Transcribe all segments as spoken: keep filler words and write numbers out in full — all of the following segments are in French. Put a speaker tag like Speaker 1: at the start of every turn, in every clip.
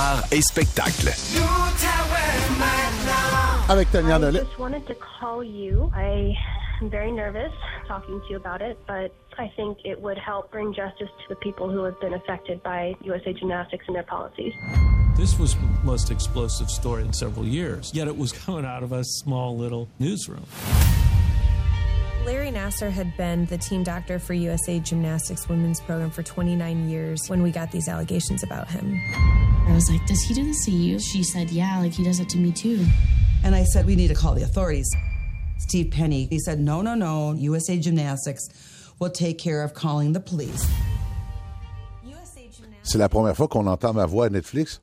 Speaker 1: Art et spectacle.
Speaker 2: Avec Tania Nollet.
Speaker 3: I just wanted to call you. I am very nervous talking to you about it, but I think it would help bring justice to the people who have been affected by U S A Gymnastics and their policies.
Speaker 4: This was the most explosive story in several years, yet it was coming out of a small little newsroom.
Speaker 5: Larry Nassar had been the team doctor for U S A Gymnastics women's program for twenty-nine years when we got these allegations about him.
Speaker 6: I was like, does he do this to you? She said, yeah, like he does it to me too.
Speaker 7: And I said, we need to call the authorities. Steve Penny, he said, no, no, no, U S A Gymnastics will take care of calling the police.
Speaker 2: C'est la première fois qu'on entend ma voix à Netflix.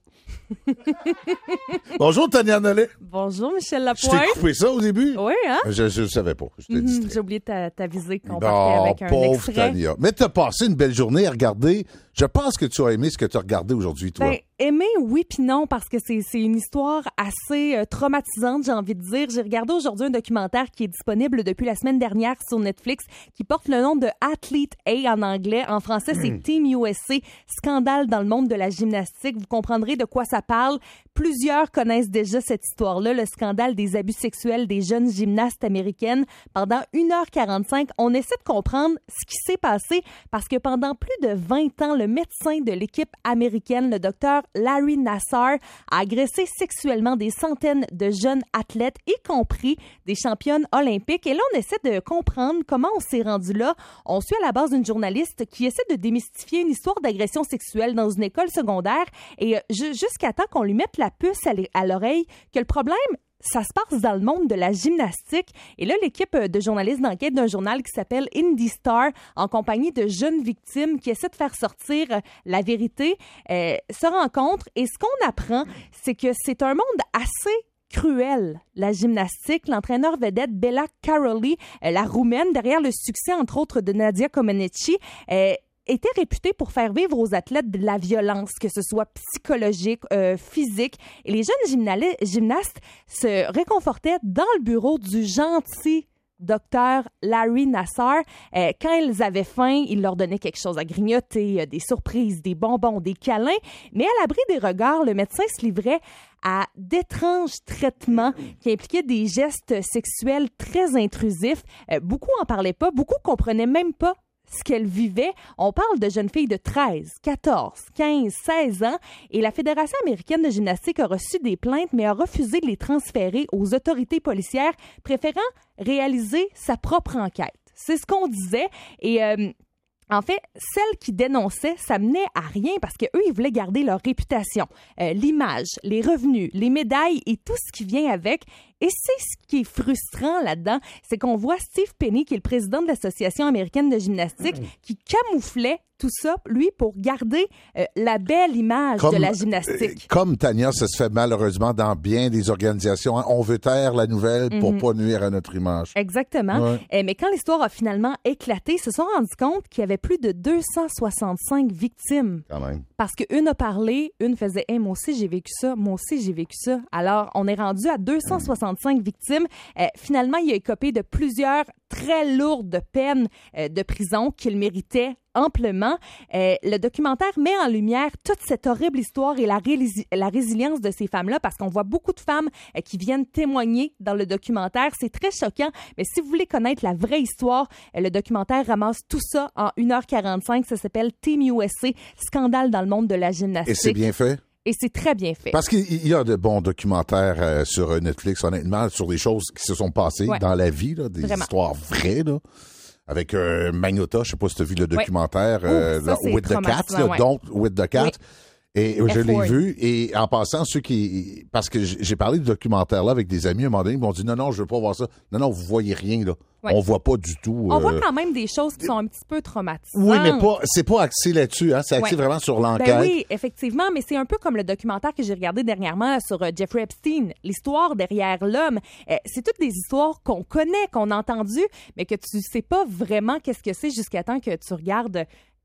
Speaker 2: Bonjour, Tania Nollet.
Speaker 8: Bonjour, Michel
Speaker 2: Je
Speaker 8: Lapointe.
Speaker 2: t'ai coupé ça au début?
Speaker 8: Oui, hein?
Speaker 2: Je ne savais pas. Je t'ai
Speaker 8: Mm-hmm,
Speaker 2: dit.
Speaker 8: j'ai oublié de t'aviser qu'on
Speaker 2: Oh,
Speaker 8: partait avec un
Speaker 2: pauvre
Speaker 8: extrait.
Speaker 2: Tania. Mais t'as passé une belle journée à regarder. Je pense que tu as aimé ce que tu as regardé aujourd'hui, toi.
Speaker 8: Ben, aimer, oui puis non, parce que c'est, c'est une histoire assez euh, traumatisante, j'ai envie de dire. J'ai regardé aujourd'hui un documentaire qui est disponible depuis la semaine dernière sur Netflix, qui porte le nom de Athlete A en anglais. En français, c'est
Speaker 2: Mm.
Speaker 8: Team U S A, scandale dans le monde de la gymnastique. Vous comprendrez de quoi ça parle. Plusieurs connaissent déjà cette histoire-là, le scandale des abus sexuels des jeunes gymnastes américaines. Pendant une heure quarante-cinq, on essaie de comprendre ce qui s'est passé parce que pendant plus de vingt ans, le médecin de l'équipe américaine, le docteur Larry Nassar, a agressé sexuellement des centaines de jeunes athlètes, y compris des championnes olympiques. Et là, on essaie de comprendre comment on s'est rendu là. On suit à la base une journaliste qui essaie de démystifier une histoire d'agression sexuelle dans une école secondaire et euh, ju- jusqu'à temps qu'on lui mette la puce à, l'é- à l'oreille que le problème, ça se passe dans le monde de la gymnastique. Et là, l'équipe de journalistes d'enquête d'un journal qui s'appelle Indie Star, en compagnie de jeunes victimes qui essaient de faire sortir la vérité, euh, se rencontrent. Et ce qu'on apprend, c'est que c'est un monde assez cruel, la gymnastique. L'entraîneur vedette Bella Caroli, euh, la roumaine, derrière le succès, entre autres, de Nadia Comaneci, euh, était réputée pour faire vivre aux athlètes de la violence, que ce soit psychologique, euh, physique. Et les jeunes gymnali- gymnastes se réconfortaient dans le bureau du gentil docteur Larry Nassar. Euh, quand ils avaient faim, il leur donnait quelque chose à grignoter, euh, des surprises, des bonbons, des câlins. Mais à l'abri des regards, le médecin se livrait à d'étranges traitements qui impliquaient des gestes sexuels très intrusifs. Euh, beaucoup en parlaient pas, beaucoup comprenaient même pas ce qu'elle vivait. On parle de jeunes filles de treize, quatorze, quinze, seize ans et la Fédération américaine de gymnastique a reçu des plaintes mais a refusé de les transférer aux autorités policières, préférant réaliser sa propre enquête. C'est ce qu'on disait et... Euh, En fait, celles qui dénonçaient, ça menait à rien parce qu'eux, ils voulaient garder leur réputation, euh, l'image, les revenus, les médailles et tout ce qui vient avec. Et c'est ce qui est frustrant là-dedans, c'est qu'on voit Steve Penny, qui est le président de l'Association américaine de gymnastique, qui camouflait tout ça, lui, pour garder euh, la belle image
Speaker 2: Comme,
Speaker 8: de la gymnastique.
Speaker 2: euh, comme Tania, ça se fait malheureusement dans bien des organisations. Hein. On veut taire la nouvelle pour
Speaker 8: Mhm.
Speaker 2: pas nuire à notre image.
Speaker 8: Exactement.
Speaker 2: Ouais.
Speaker 8: Euh, mais quand l'histoire a finalement éclaté, ils se sont rendus compte qu'il y avait plus de deux cent soixante-cinq victimes.
Speaker 2: Quand même.
Speaker 8: Parce qu'une a parlé, une faisait hey, « moi aussi j'ai vécu ça, moi aussi j'ai vécu ça ». Alors, on est rendu à deux cent soixante-cinq victimes. Euh, finalement, il a écopé de plusieurs très lourdes peines euh, de prison qu'il méritait amplement. Euh, le documentaire met en lumière toute cette horrible histoire et la, rési- la résilience de ces femmes-là parce qu'on voit beaucoup de femmes euh, qui viennent témoigner dans le documentaire. C'est très choquant, mais si vous voulez connaître la vraie histoire, euh, le documentaire ramasse tout ça en une heure quarante-cinq. Ça s'appelle Team U S A, scandale dans le monde de la gymnastique.
Speaker 2: Et c'est bien fait?
Speaker 8: Et c'est très bien fait.
Speaker 2: Parce qu'il y a de bons documentaires euh, sur Netflix, honnêtement, sur des choses qui se sont passées
Speaker 8: Ouais.
Speaker 2: dans la vie, là, des
Speaker 8: Vraiment.
Speaker 2: histoires vraies, là. Avec euh, Magnota, je sais pas si tu as vu le documentaire
Speaker 8: Ouais.
Speaker 2: euh,
Speaker 8: Ouh, ça,
Speaker 2: dans
Speaker 8: c'est
Speaker 2: With the Cat,
Speaker 8: traumatisant,
Speaker 2: là,
Speaker 8: ouais.
Speaker 2: Don't With the Cat.
Speaker 8: Oui.
Speaker 2: Et je l'ai
Speaker 8: F-word.
Speaker 2: vu. Et en passant, ceux qui... Parce que j'ai parlé du documentaire-là avec des amis, à un moment donné, ils m'ont dit « Non, non, je veux pas voir ça. Non, non, vous voyez rien, là.
Speaker 8: Ouais.
Speaker 2: On voit pas du tout.
Speaker 8: On
Speaker 2: euh,
Speaker 8: voit quand même des choses qui sont un petit peu traumatisantes.
Speaker 2: Oui, mais pas, c'est pas axé là-dessus, hein. C'est axé
Speaker 8: Ouais.
Speaker 2: vraiment sur l'enquête.
Speaker 8: Ben oui, effectivement, mais c'est un peu comme le documentaire que j'ai regardé dernièrement là, sur euh, Jeffrey Epstein, l'histoire derrière l'homme. Euh, c'est toutes des histoires qu'on connaît, qu'on a entendues, mais que tu sais pas vraiment qu'est-ce que c'est jusqu'à temps que tu regardes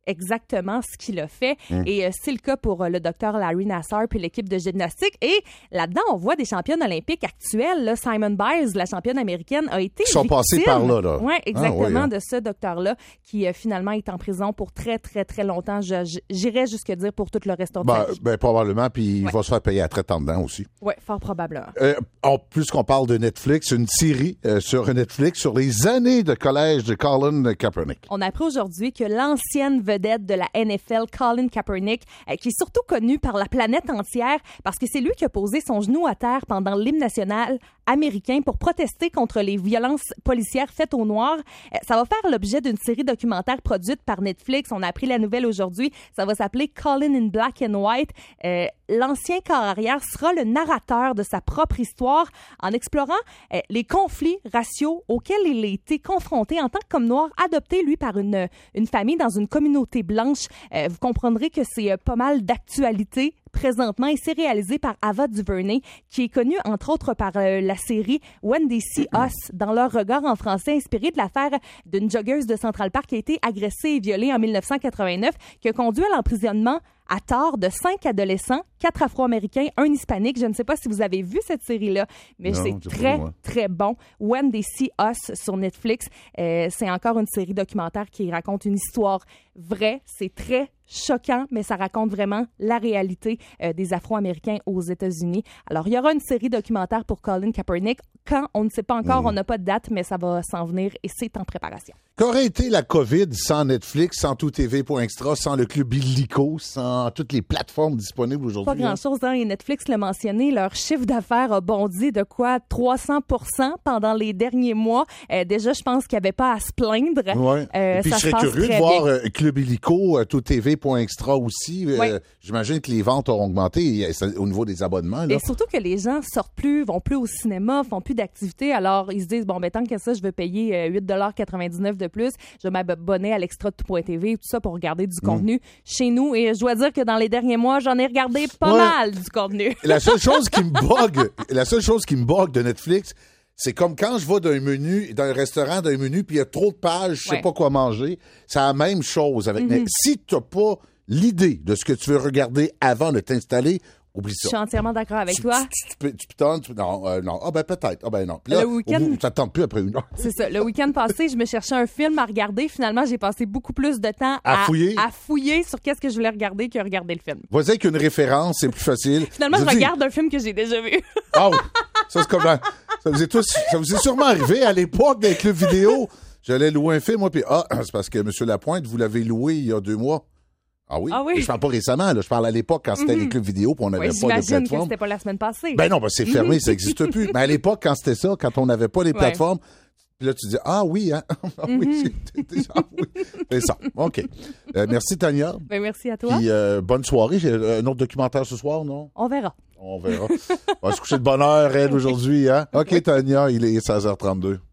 Speaker 8: exactement ce qu'il a fait.
Speaker 2: Mm.
Speaker 8: Et euh, c'est le cas pour euh, le docteur Larry Nassar puis l'équipe de gymnastique. Et là-dedans, on voit des championnes olympiques actuelles. Là, Simon Biles, la championne américaine, a été
Speaker 2: Qui sont
Speaker 8: victime.
Speaker 2: passés par là, là.
Speaker 8: Oui, exactement,
Speaker 2: Ah, oui, hein.
Speaker 8: de ce docteur-là qui euh, finalement est en prison pour très, très, très longtemps. Je, je, j'irais jusqu'à dire pour tout le restant de
Speaker 2: Ben,
Speaker 8: sa vie.
Speaker 2: ben, probablement, puis il
Speaker 8: Ouais.
Speaker 2: va se faire payer à traite en dedans aussi.
Speaker 8: Oui, fort probablement.
Speaker 2: Euh, en plus qu'on parle de Netflix, une série euh, sur Netflix sur les années de collège de Colin Kaepernick.
Speaker 8: On a appris aujourd'hui que l'ancienne vedette de la N F L, Colin Kaepernick, euh, qui est surtout connu par la planète entière parce que c'est lui qui a posé son genou à terre pendant l'hymne national américain pour protester contre les violences policières faites aux Noirs. Euh, ça va faire l'objet d'une série documentaire produite par Netflix. On a appris la nouvelle aujourd'hui. Ça va s'appeler Colin in Black and White. Euh, l'ancien corps arrière sera le narrateur de sa propre histoire en explorant euh, les conflits raciaux auxquels il a été confronté en tant que comme noir, adopté, lui, par une, une famille dans une communauté blanche. Euh, vous comprendrez que c'est euh, pas mal d'actualité présentement et c'est réalisé par Ava DuVernay, qui est connue entre autres par euh, la série When They See Us, dans leur regard en français, inspiré de l'affaire d'une joggeuse de Central Park qui a été agressée et violée en dix-neuf cent quatre-vingt-neuf, qui a conduit à l'emprisonnement à tort de cinq adolescents, quatre Afro-Américains, un Hispanique. Je ne sais pas si vous avez vu cette série-là, mais
Speaker 2: Non,
Speaker 8: c'est
Speaker 2: j'ai pas
Speaker 8: très,
Speaker 2: vu, moi.
Speaker 8: très bon. When They See Us sur Netflix, euh, c'est encore une série documentaire qui raconte une histoire vraie. C'est très choquant, mais ça raconte vraiment la réalité euh, des Afro-Américains aux États-Unis. Alors, il y aura une série documentaire pour Colin Kaepernick. Quand, on ne sait pas encore,
Speaker 2: Mm.
Speaker 8: on n'a pas de date, mais ça va s'en venir et c'est en préparation.
Speaker 2: Qu'aurait été la COVID sans Netflix, sans tout T V point extra, sans le club illico, sans toutes les plateformes disponibles aujourd'hui?
Speaker 8: Pas grand-chose, hein? Et Netflix l'a mentionné, leur chiffre d'affaires a bondi de quoi? trois cents pour cent pendant les derniers mois. Euh, déjà, je pense qu'il n'y avait pas à se plaindre.
Speaker 2: Ouais.
Speaker 8: Euh,
Speaker 2: Et puis,
Speaker 8: ça
Speaker 2: je
Speaker 8: se
Speaker 2: serais
Speaker 8: passe
Speaker 2: curieux de
Speaker 8: très
Speaker 2: voir
Speaker 8: bien.
Speaker 2: euh, Club illico, euh, tout T V point extra aussi. Euh,
Speaker 8: Ouais.
Speaker 2: J'imagine que les ventes ont augmenté euh, ça- au niveau des abonnements. Là.
Speaker 8: Et surtout que les gens sortent plus, vont plus au cinéma, font plus d'activités. Alors, ils se disent, bon, ben tant que ça, je veux payer euh, huit dollars quatre-vingt-dix-neuf de plus. Je vais m'abonner à l'extra de tout point T V et tout ça pour regarder du contenu chez nous. Et je dois dire que dans les derniers mois, j'en ai regardé pas
Speaker 2: Ouais.
Speaker 8: mal du contenu.
Speaker 2: La seule chose qui me bug, la seule chose qui me bug de Netflix, c'est comme quand je vais d'un menu, d'un restaurant, d'un menu, puis il y a trop de pages, je sais
Speaker 8: Ouais.
Speaker 2: pas quoi manger. C'est la même chose avec Netflix. Si t'as pas l'idée de ce que tu veux regarder avant de t'installer, oublie
Speaker 8: Je
Speaker 2: ça.
Speaker 8: suis entièrement d'accord avec
Speaker 2: Tu,
Speaker 8: toi.
Speaker 2: tu, tu, tu, tu pitonnes, tu- non, euh, non. Ah ben peut-être. Ah ben non. Puis là,
Speaker 8: Le
Speaker 2: au
Speaker 8: week-end-
Speaker 2: bout, t'attends plus après une heure.
Speaker 8: C'est ça. Le week-end passé, je me cherchais un film à regarder. Finalement, j'ai passé beaucoup plus de temps
Speaker 2: À fouiller.
Speaker 8: à fouiller sur qu'est-ce que je voulais regarder que regarder le film.
Speaker 2: Vas-y avec une référence, c'est plus facile.
Speaker 8: Finalement, je,
Speaker 2: dis-
Speaker 8: regarde un film que j'ai déjà vu.
Speaker 2: Ah oui. Ça, c'est comme la- ça vous est tous, ça vous est sûrement arrivé à l'époque des clubs vidéo. J'allais louer un film, moi, puis ah, c'est parce que M. Lapointe, vous l'avez loué il y a deux mois. Ah oui?
Speaker 8: Ah oui.
Speaker 2: Mais je parle pas récemment, là. Je parle à l'époque quand c'était les clubs vidéo puis on n'avait
Speaker 8: Ouais,
Speaker 2: pas de
Speaker 8: j'imagine que
Speaker 2: plateforme.
Speaker 8: c'était pas la semaine passée.
Speaker 2: Ben non, ben c'est fermé, ça n'existe plus. Mais à l'époque, quand c'était ça, quand on n'avait pas les
Speaker 8: Ouais.
Speaker 2: plateformes, puis là, tu dis, ah oui, hein? Ah oui, c'est- ah oui. C'est ça. OK. Euh, merci, Tania.
Speaker 8: Ben, merci à toi.
Speaker 2: Puis euh, bonne soirée. J'ai un autre documentaire ce soir, non?
Speaker 8: On verra.
Speaker 2: On verra. On va se coucher de bonne heure, elle, aujourd'hui, hein? OK, Tania, il est seize heures trente-deux.